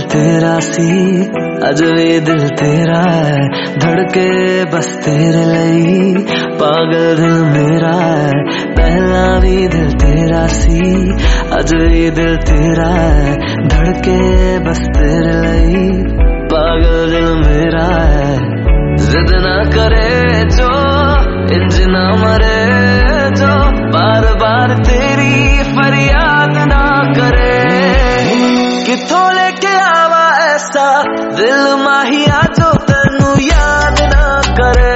तेरा सी अज भी दिल तेरा है, धड़के बस तेरे लई पागल दिल मेरा है। पहला भी दिल तेरा सी अज भी दिल तेरा है, धड़के बस तेरे लई पागल दिल मेरा है। जिद ना करे जो इंज ना मरे जो, बार बार तेरी फरियाद ना करे। किथों लेके आवा ऐसा दिल माहिया जो तेनू याद ना करे।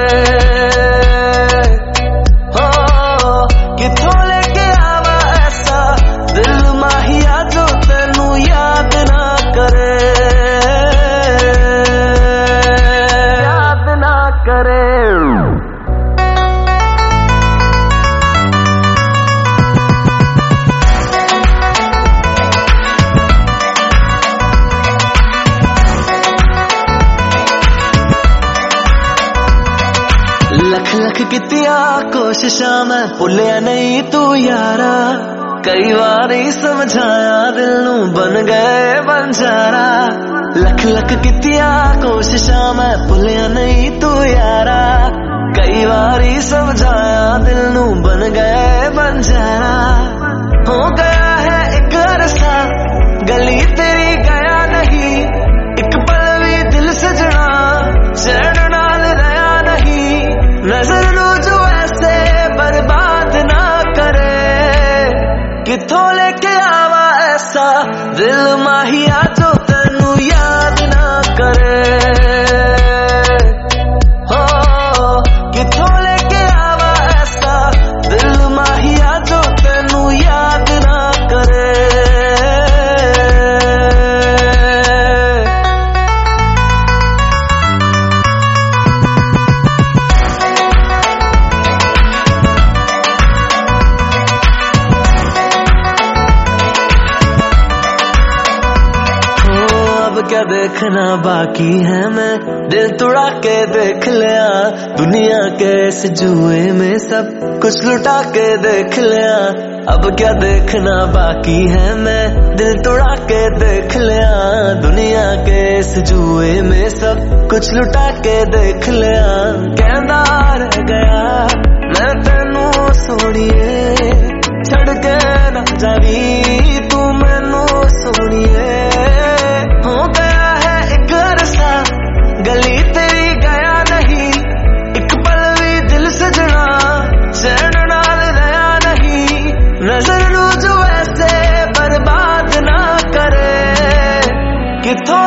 हो किथों लेके आवा ऐसा दिल माहिया जो तेनू याद ना करे, याद ना करे। लख लख कितिया कोशिशां मैं भुलिया नहीं तू यारा, कई बार ही समझाया दिल नू बन गए बंजारा। लख लख कितिया कोशिशां मैं भुलिया नहीं तू यारा, कई बार ही समझाया दिल नू बन गए बंजारा। हो गया है एक अरसा गली तेरी गया नहीं, एक पल भी दिल सजना चैन नाल रहा नहीं। नजर लो जो ऐसे बर्बाद ना करे, किथों लेके आवा ऐसा दिल माहिया जो तेनू याद ना करे। हो किथों लेके आवा ऐसा दिल माहिया जो तेनू याद ना करे। क्या देखना बाकी है, मैं दिल तुड़ा के देख लिया। दुनिया के इस जुए में सब कुछ लुटा के देख लिया। अब क्या देखना बाकी है, मैं दिल तुड़ा के देख लिया। दुनिया के इस जुए में सब कुछ लुटा के देख लिया। कहना रह गया मैं तेनू सोनिए, छड़ के ना जावी तू मैनू सोनिए। हो गया है एक अरसा गली तेरी गया नहीं, एक पल भी दिल सजना चैन नाल रहा नहीं। नजर लो जो ऐसे बर्बाद ना करे, किथों